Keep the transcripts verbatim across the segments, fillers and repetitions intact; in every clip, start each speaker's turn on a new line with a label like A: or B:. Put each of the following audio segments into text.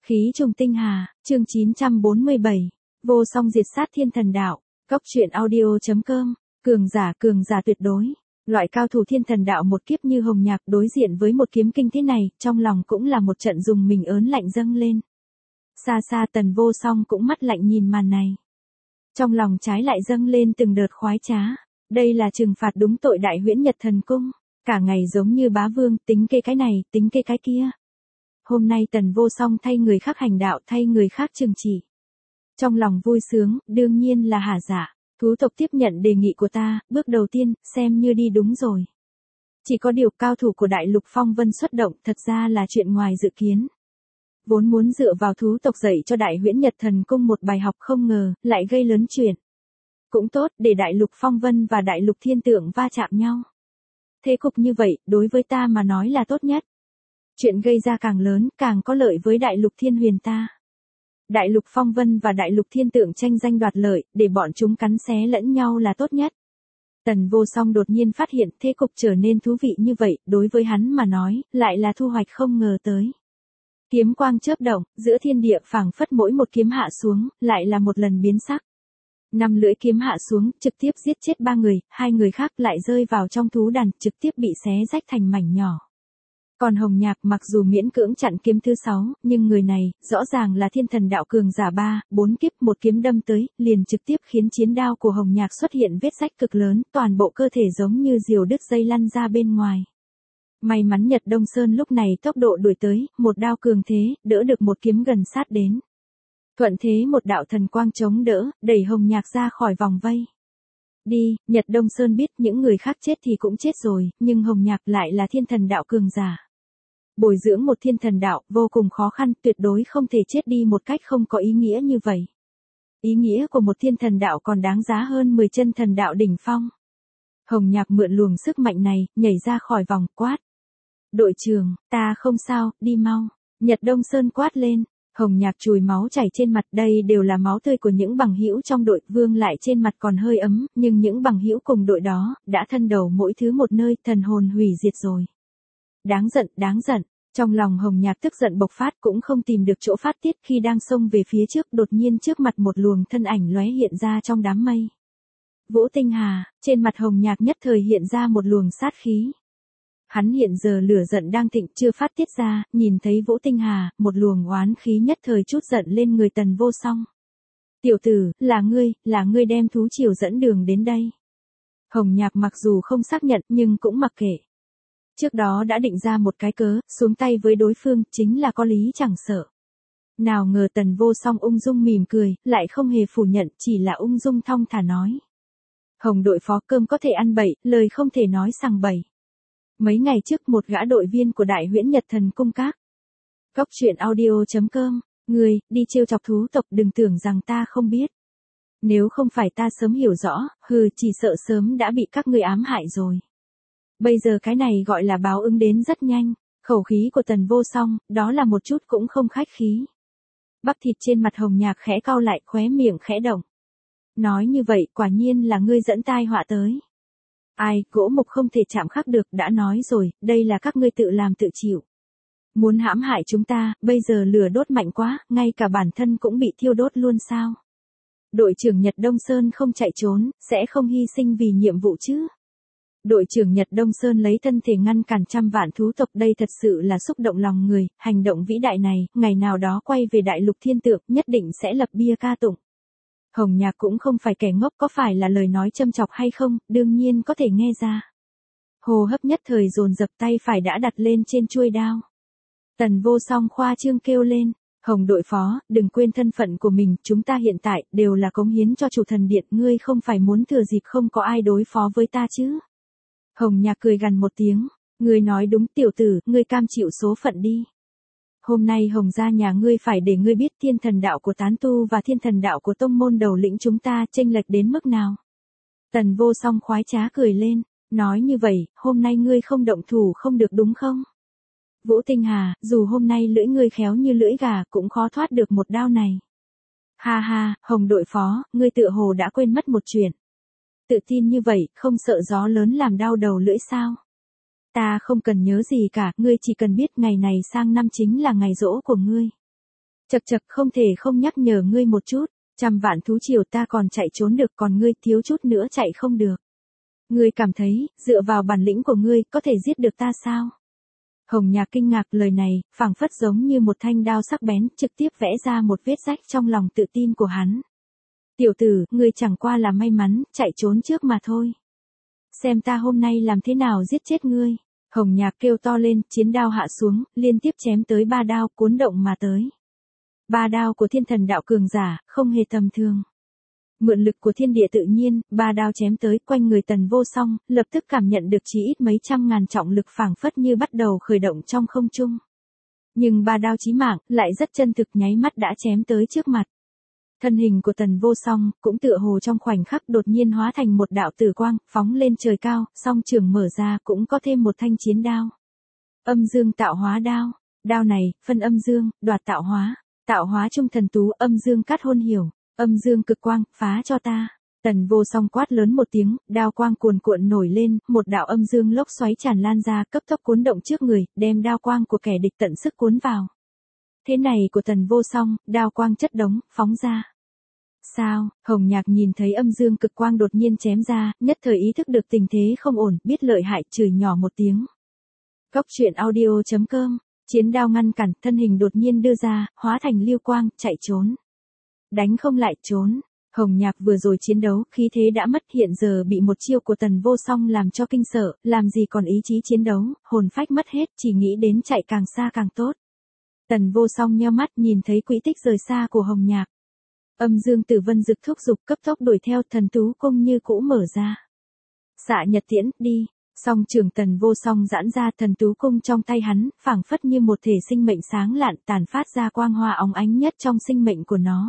A: Khí trùng tinh hà, chương chín trăm bốn mươi bảy, vô song diệt sát thiên thần đạo, cốc truyện audio.com, cường giả cường giả tuyệt đối, loại cao thủ thiên thần đạo một kiếp như Hồng Nhạc đối diện với một kiếm kinh thế này, trong lòng cũng là một trận dùng mình ớn lạnh dâng lên. Xa xa Tần Vô Song cũng mắt lạnh nhìn màn này. Trong lòng trái lại dâng lên từng đợt khoái trá, đây là trừng phạt đúng tội Đại Huyễn Nhật Thần Cung, cả ngày giống như bá vương, tính kê cái này, tính kê cái kia. Hôm nay Tần Vô Song thay người khác hành đạo, thay người khác trừng trị. Trong lòng vui sướng, đương nhiên là hả dạ, thú tộc tiếp nhận đề nghị của ta, bước đầu tiên, xem như đi đúng rồi. Chỉ có điều cao thủ của Đại Lục Phong Vân xuất động thật ra là chuyện ngoài dự kiến. Vốn muốn dựa vào thú tộc dạy cho Đại Huyễn Nhật Thần Cung một bài học không ngờ, lại gây lớn chuyện. Cũng tốt, để Đại Lục Phong Vân và Đại Lục Thiên Tượng va chạm nhau. Thế cục như vậy, đối với ta mà nói là tốt nhất. Chuyện gây ra càng lớn, càng có lợi với Đại Lục Thiên Huyền ta. Đại Lục Phong Vân và Đại Lục Thiên Tượng tranh danh đoạt lợi, để bọn chúng cắn xé lẫn nhau là tốt nhất. Tần Vô Song đột nhiên phát hiện thế cục trở nên thú vị như vậy, đối với hắn mà nói, lại là thu hoạch không ngờ tới. Kiếm quang chớp động, giữa thiên địa phảng phất mỗi một kiếm hạ xuống, lại là một lần biến sắc. Năm lưỡi kiếm hạ xuống, trực tiếp giết chết ba người, hai người khác lại rơi vào trong thú đàn, trực tiếp bị xé rách thành mảnh nhỏ. Còn Hồng Nhạc mặc dù miễn cưỡng chặn kiếm thứ sáu, nhưng người này, rõ ràng là thiên thần đạo cường giả ba, bốn kiếp một kiếm đâm tới, liền trực tiếp khiến chiến đao của Hồng Nhạc xuất hiện vết rách cực lớn, toàn bộ cơ thể giống như diều đứt dây lăn ra bên ngoài. May mắn Nhật Đông Sơn lúc này tốc độ đuổi tới, một đao cường thế, đỡ được một kiếm gần sát đến. Thuận thế một đạo thần quang chống đỡ, đẩy Hồng Nhạc ra khỏi vòng vây. Đi, Nhật Đông Sơn biết những người khác chết thì cũng chết rồi, nhưng Hồng Nhạc lại là thiên thần đạo cường giả. Bồi dưỡng một thiên thần đạo vô cùng khó khăn, tuyệt đối không thể chết đi một cách không có ý nghĩa như vậy. Ý nghĩa của một thiên thần đạo còn đáng giá hơn mười chân thần đạo đỉnh phong. Hồng Nhạc mượn luồng sức mạnh này, nhảy ra khỏi vòng, quát. Đội trưởng, ta không sao, đi mau. Nhật Đông Sơn quát lên. Hồng Nhạc chùi máu chảy trên mặt, đây đều là máu tươi của những bằng hữu trong đội, vương lại trên mặt còn hơi ấm, nhưng những bằng hữu cùng đội đó, đã thân đầu mỗi thứ một nơi, thần hồn hủy diệt rồi. Đáng giận, đáng giận, trong lòng Hồng Nhạc tức giận bộc phát cũng không tìm được chỗ phát tiết khi đang xông về phía trước, đột nhiên trước mặt một luồng thân ảnh lóe hiện ra trong đám mây. Vũ Tinh Hà, trên mặt Hồng Nhạc nhất thời hiện ra một luồng sát khí. Hắn hiện giờ lửa giận đang thịnh chưa phát tiết ra, nhìn thấy Vũ Tinh Hà, một luồng oán khí nhất thời chút giận lên người Tần Vô Song. Tiểu tử, là ngươi, là ngươi đem thú triều dẫn đường đến đây. Hồng Nhạc mặc dù không xác nhận nhưng cũng mặc kệ. Trước đó đã định ra một cái cớ, xuống tay với đối phương, chính là có lý chẳng sợ. Nào ngờ Tần Vô Song ung dung mỉm cười, lại không hề phủ nhận, chỉ là ung dung thong thả nói. Hồng đội phó, cơm có thể ăn bậy, lời không thể nói sằng bậy. Mấy ngày trước một gã đội viên của Đại Huyễn Nhật Thần Cung các. Cốc truyện audio.com, người, đi trêu chọc thú tộc đừng tưởng rằng ta không biết. Nếu không phải ta sớm hiểu rõ, hừ chỉ sợ sớm đã bị các ngươi ám hại rồi. Bây giờ cái này gọi là báo ứng đến rất nhanh, khẩu khí của Tần Vô Song, đó là một chút cũng không khách khí. Bắp thịt trên mặt Hồng Nhạc khẽ cau lại, khóe miệng khẽ động. Nói như vậy quả nhiên là ngươi dẫn tai họa tới. Ai, gỗ mục không thể chạm khắc được, đã nói rồi, đây là các ngươi tự làm tự chịu. Muốn hãm hại chúng ta, bây giờ lửa đốt mạnh quá, ngay cả bản thân cũng bị thiêu đốt luôn sao. Đội trưởng Nhật Đông Sơn không chạy trốn, sẽ không hy sinh vì nhiệm vụ chứ. Đội trưởng Nhật Đông Sơn lấy thân thể ngăn cản trăm vạn thú tộc, đây thật sự là xúc động lòng người, hành động vĩ đại này, ngày nào đó quay về Đại Lục Thiên Tượng, nhất định sẽ lập bia ca tụng. Hồng Nhạc cũng không phải kẻ ngốc, có phải là lời nói châm chọc hay không, đương nhiên có thể nghe ra. Hô hấp nhất thời dồn dập, tay phải đã đặt lên trên chuôi đao. Tần Vô Song khoa trương kêu lên, Hồng đội phó, đừng quên thân phận của mình, chúng ta hiện tại, đều là cống hiến cho chủ thần điện, ngươi không phải muốn thừa dịp không có ai đối phó với ta chứ. Hồng Nhạc cười gằn một tiếng, ngươi nói đúng tiểu tử, ngươi cam chịu số phận đi. Hôm nay Hồng gia nhà ngươi phải để ngươi biết thiên thần đạo của tán tu và thiên thần đạo của tông môn đầu lĩnh chúng ta chênh lệch đến mức nào. Tần Vô Song khoái trá cười lên, nói như vậy, hôm nay ngươi không động thủ không được đúng không? Vũ Tinh Hà, dù hôm nay lưỡi ngươi khéo như lưỡi gà cũng khó thoát được một đao này. Ha ha, Hồng đội phó, ngươi tựa hồ đã quên mất một chuyện. Tự tin như vậy, không sợ gió lớn làm đau đầu lưỡi sao? Ta không cần nhớ gì cả, ngươi chỉ cần biết ngày này sang năm chính là ngày giỗ của ngươi. Chậc chậc, không thể không nhắc nhở ngươi một chút, trăm vạn thú triều ta còn chạy trốn được, còn ngươi thiếu chút nữa chạy không được. Ngươi cảm thấy, dựa vào bản lĩnh của ngươi, có thể giết được ta sao? Hồng Nhạc kinh ngạc, lời này, phảng phất giống như một thanh đao sắc bén, trực tiếp vẽ ra một vết rách trong lòng tự tin của hắn. Tiểu tử, ngươi chẳng qua là may mắn, chạy trốn trước mà thôi. Xem ta hôm nay làm thế nào giết chết ngươi. Hồng Nhạc kêu to lên, chiến đao hạ xuống, liên tiếp chém tới ba đao, cuốn động mà tới. Ba đao của thiên thần đạo cường giả, không hề tầm thường. Mượn lực của thiên địa tự nhiên, ba đao chém tới quanh người Tần Vô Song, lập tức cảm nhận được chí ít mấy trăm ngàn trọng lực phảng phất như bắt đầu khởi động trong không trung. Nhưng ba đao chí mạng, lại rất chân thực, nháy mắt đã chém tới trước mặt. Thân hình của Tần Vô Song, cũng tựa hồ trong khoảnh khắc đột nhiên hóa thành một đạo tử quang, phóng lên trời cao, song trường mở ra cũng có thêm một thanh chiến đao. Âm dương tạo hóa đao, đao này, phân âm dương, đoạt tạo hóa, tạo hóa trung thần tú, âm dương cắt hôn hiểu, âm dương cực quang, phá cho ta. Tần Vô Song quát lớn một tiếng, đao quang cuồn cuộn nổi lên, một đạo âm dương lốc xoáy tràn lan ra, cấp tốc cuốn động trước người, đem đao quang của kẻ địch tận sức cuốn vào. Thế này của Tần Vô Song, đao quang chất đống, phóng ra. Sao? Hồng Nhạc nhìn thấy âm dương cực quang đột nhiên chém ra, nhất thời ý thức được tình thế không ổn, biết lợi hại, chửi nhỏ một tiếng. Cốc truyện audio chấm com, chiến đao ngăn cản, thân hình đột nhiên đưa ra, hóa thành lưu quang, chạy trốn. Đánh không lại, trốn. Hồng Nhạc vừa rồi chiến đấu, khí thế đã mất, hiện giờ bị một chiêu của Tần Vô Song làm cho kinh sợ, làm gì còn ý chí chiến đấu, hồn phách mất hết, chỉ nghĩ đến chạy càng xa càng tốt. Tần Vô Song nheo mắt nhìn thấy quỹ tích rời xa của Hồng Nhạc. Âm dương tử vân dực thúc dục, cấp tốc đuổi theo, thần tú cung như cũ mở ra. Xạ nhật tiễn, đi. Song trường Tần Vô Song giãn ra, thần tú cung trong tay hắn, phảng phất như một thể sinh mệnh sáng lạn, tàn phát ra quang hoa óng ánh nhất trong sinh mệnh của nó.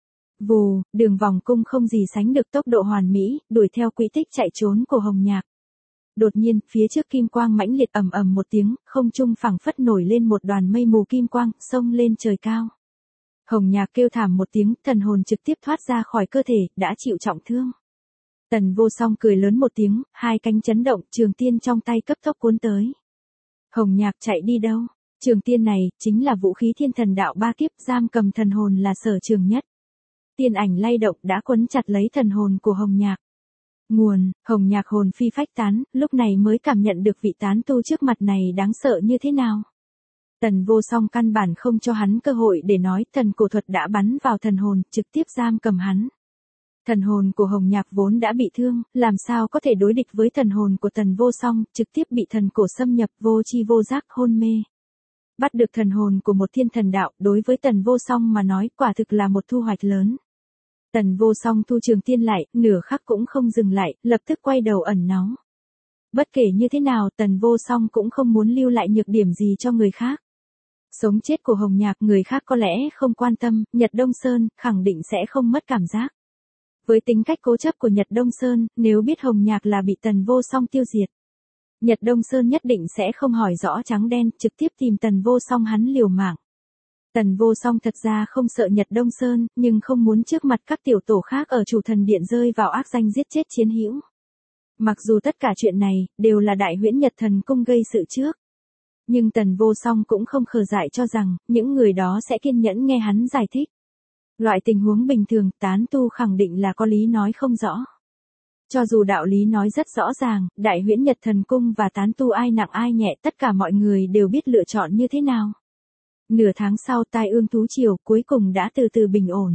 A: Vù, đường vòng cung không gì sánh được tốc độ hoàn mỹ, đuổi theo quỹ tích chạy trốn của Hồng Nhạc. Đột nhiên, phía trước kim quang mãnh liệt, ầm ầm một tiếng, không trung phảng phất nổi lên một đoàn mây mù kim quang, xông lên trời cao. Hồng Nhạc kêu thảm một tiếng, thần hồn trực tiếp thoát ra khỏi cơ thể, đã chịu trọng thương. Tần Vô Song cười lớn một tiếng, hai cánh chấn động, trường tiên trong tay cấp tốc cuốn tới. Hồng Nhạc chạy đi đâu? Trường tiên này, chính là vũ khí thiên thần đạo ba kiếp, giam cầm thần hồn là sở trường nhất. Tiên ảnh lay động đã quấn chặt lấy thần hồn của Hồng Nhạc. Nguồn, Hồng Nhạc hồn phi phách tán, lúc này mới cảm nhận được vị tán tu trước mặt này đáng sợ như thế nào. Tần Vô Song căn bản không cho hắn cơ hội để nói, thần cổ thuật đã bắn vào thần hồn, trực tiếp giam cầm hắn. Thần hồn của Hồng Nhạc vốn đã bị thương, làm sao có thể đối địch với thần hồn của Tần Vô Song, trực tiếp bị thần cổ xâm nhập, vô chi vô giác, hôn mê. Bắt được thần hồn của một thiên thần đạo, đối với Tần Vô Song mà nói, quả thực là một thu hoạch lớn. Tần Vô Song thu trường tiên lại, nửa khắc cũng không dừng lại, lập tức quay đầu ẩn náu. Bất kể như thế nào, Tần Vô Song cũng không muốn lưu lại nhược điểm gì cho người khác. Sống chết của Hồng Nhạc người khác có lẽ không quan tâm, Nhật Đông Sơn khẳng định sẽ không mất cảm giác. Với tính cách cố chấp của Nhật Đông Sơn, nếu biết Hồng Nhạc là bị Tần Vô Song tiêu diệt, Nhật Đông Sơn nhất định sẽ không hỏi rõ trắng đen, trực tiếp tìm Tần Vô Song hắn liều mạng. Tần Vô Song thật ra không sợ Nhật Đông Sơn, nhưng không muốn trước mặt các tiểu tổ khác ở Chủ Thần Điện rơi vào ác danh giết chết chiến hữu. Mặc dù tất cả chuyện này, đều là Đại Huyễn Nhật Thần Cung gây sự trước. Nhưng Tần Vô Song cũng không khờ dại cho rằng, những người đó sẽ kiên nhẫn nghe hắn giải thích. Loại tình huống bình thường, tán tu khẳng định là có lý nói không rõ. Cho dù đạo lý nói rất rõ ràng, Đại Huyễn Nhật Thần Cung và tán tu ai nặng ai nhẹ, tất cả mọi người đều biết lựa chọn như thế nào. Nửa tháng sau, tai ương thú triều cuối cùng đã từ từ bình ổn.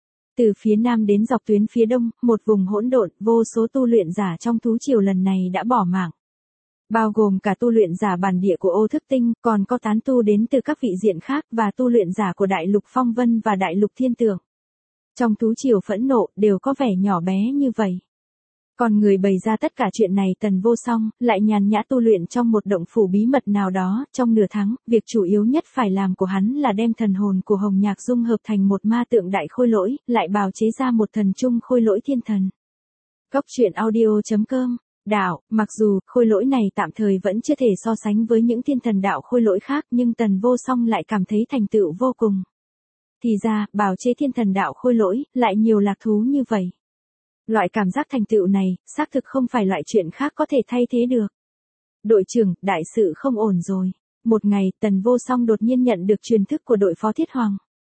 A: Từ phía nam đến dọc tuyến phía đông, một vùng hỗn độn, vô số tu luyện giả trong thú triều lần này đã bỏ mạng. Bao gồm cả tu luyện giả bản địa của Ô Thức Tinh, còn có tán tu đến từ các vị diện khác và tu luyện giả của Đại Lục Phong Vân và Đại Lục Thiên Tượng. Trong thú triều phẫn nộ, đều có vẻ nhỏ bé như vậy. Còn người bày ra tất cả chuyện này Tần Vô Song, lại nhàn nhã tu luyện trong một động phủ bí mật nào đó, trong nửa tháng, việc chủ yếu nhất phải làm của hắn là đem thần hồn của Hồng Nhạc dung hợp thành một ma tượng đại khôi lỗi, lại bào chế ra một thần trung khôi lỗi thiên thần. Cốc truyện audio chấm com, đạo, mặc dù khôi lỗi này tạm thời vẫn chưa thể so sánh với những thiên thần đạo khôi lỗi khác, nhưng Tần Vô Song lại cảm thấy thành tựu vô cùng. Thì ra, bào chế thiên thần đạo khôi lỗi, lại nhiều lạc thú như vậy. Loại cảm giác thành tựu này, xác thực không phải loại chuyện khác có thể thay thế được. Đội trưởng, đại sự không ổn rồi. Một ngày, Tần Vô Song đột nhiên nhận được truyền thức của đội phó Thiết Hoàng.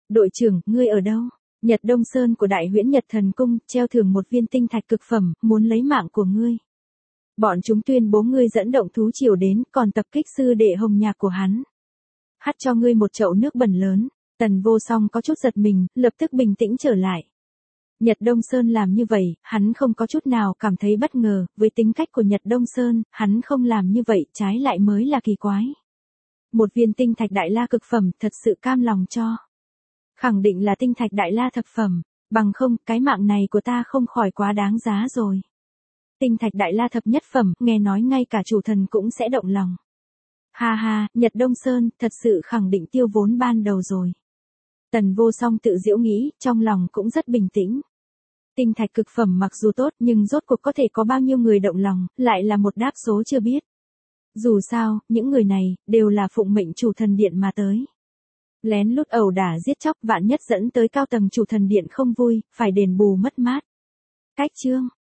A: Đội trưởng, ngươi ở đâu? Nhật Đông Sơn của Đại Huyễn Nhật Thần Cung, treo thưởng một viên tinh thạch cực phẩm, muốn lấy mạng của ngươi. Bọn chúng tuyên bố ngươi dẫn động thú triều đến, còn tập kích sư đệ Hồng Nhạc của hắn. Hắt cho ngươi một chậu nước bẩn lớn. Tần Vô Song có chút giật mình, lập tức bình tĩnh trở lại. Nhật Đông Sơn làm như vậy, hắn không có chút nào cảm thấy bất ngờ, với tính cách của Nhật Đông Sơn, hắn không làm như vậy, trái lại mới là kỳ quái. Một viên tinh thạch đại la cực phẩm, thật sự cam lòng cho. Khẳng định là tinh thạch đại la thập phẩm, bằng không, cái mạng này của ta không khỏi quá đáng giá rồi. Tinh thạch đại la thập nhất phẩm, nghe nói ngay cả chủ thần cũng sẽ động lòng. Ha ha, Nhật Đông Sơn, thật sự khẳng định tiêu vốn ban đầu rồi. Tần Vô Song tự giễu nghĩ, trong lòng cũng rất bình tĩnh. Tinh thạch cực phẩm mặc dù tốt nhưng rốt cuộc có thể có bao nhiêu người động lòng, lại là một đáp số chưa biết. Dù sao, những người này, đều là phụng mệnh chủ thần điện mà tới. Lén lút ẩu đả giết chóc vạn nhất dẫn tới cao tầng chủ thần điện không vui, phải đền bù mất mát. Cách chương.